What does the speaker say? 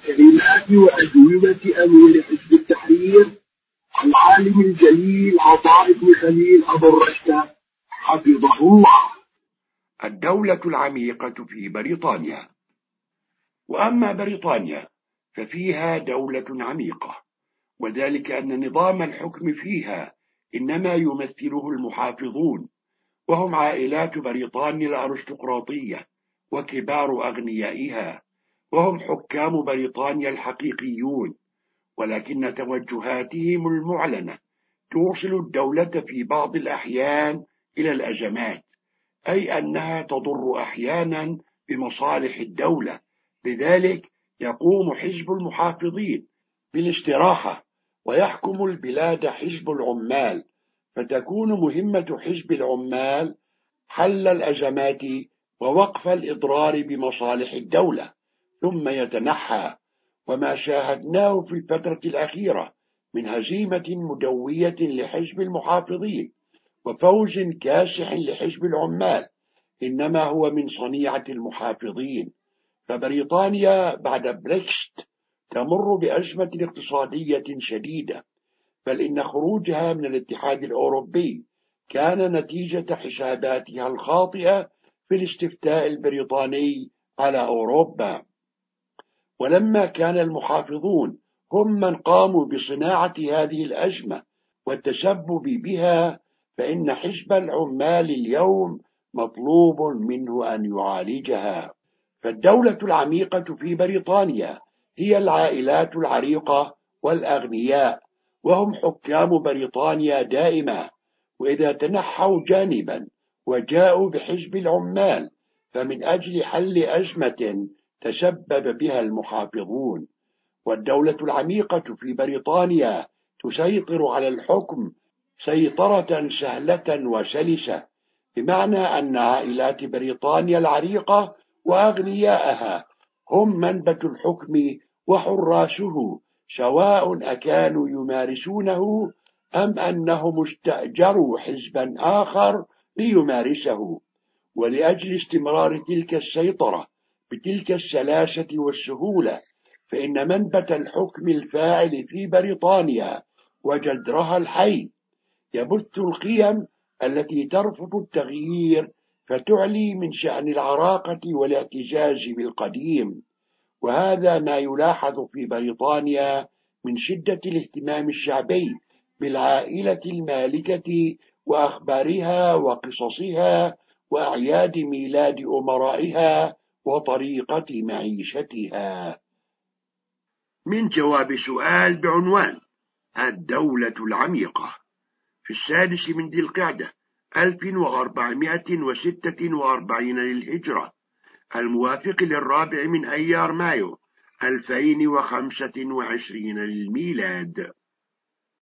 كلمات وأجوبة أمير حزب التحرير العالم الجليل عطاء بن خليل أبو الرشد حفظه الله. الدولة العميقة في بريطانيا. وأما بريطانيا ففيها دولة عميقة، وذلك أن نظام الحكم فيها إنما يمثله المحافظون، وهم عائلات بريطانيا الأرستقراطية وكبار أغنيائها، وهم حكام بريطانيا الحقيقيون، ولكن توجهاتهم المعلنة توصل الدولة في بعض الأحيان إلى الأزمات، أي أنها تضر أحيانا بمصالح الدولة. لذلك يقوم حزب المحافظين بالاستراحة ويحكم البلاد حزب العمال، فتكون مهمة حزب العمال حل الأزمات ووقف الإضرار بمصالح الدولة، ثم يتنحى. وما شاهدناه في الفترة الأخيرة من هزيمة مدوية لحزب المحافظين وفوز كاسح لحزب العمال إنما هو من صنيعة المحافظين. فبريطانيا بعد بريكسيت تمر بأزمة اقتصادية شديدة، بل إن خروجها من الاتحاد الأوروبي كان نتيجة حساباتها الخاطئة في الاستفتاء البريطاني على أوروبا. ولما كان المحافظون هم من قاموا بصناعة هذه الأزمة والتسبب بها، فإن حزب العمال اليوم مطلوب منه أن يعالجها. فالدولة العميقة في بريطانيا هي العائلات العريقة والأغنياء، وهم حكام بريطانيا دائما، وإذا تنحوا جانبا وجاءوا بحزب العمال فمن أجل حل أزمة تسبب بها المحافظون. والدولة العميقة في بريطانيا تسيطر على الحكم سيطرة سهلة وسلسة، بمعنى أن عائلات بريطانيا العريقة وأغنياءها هم منبت الحكم وحراسه، سواء أكانوا يمارسونه أم أنهم استأجروا حزبا آخر ليمارسه. ولأجل استمرار تلك السيطرة بتلك السلاسة والسهولة، فإن منبت الحكم الفاعل في بريطانيا وجذرها الحي يبث القيم التي ترفض التغيير، فتعلي من شأن العراقة والاعتزاز بالقديم. وهذا ما يلاحظ في بريطانيا من شدة الاهتمام الشعبي بالعائلة المالكة وأخبارها وقصصها وأعياد ميلاد أمرائها وطريقة معيشتها. من جواب سؤال بعنوان الدولة العميقة في 6 من ذي القعدة 1446 للهجرة، الموافق 4 من أيار مايو 2025 للميلاد.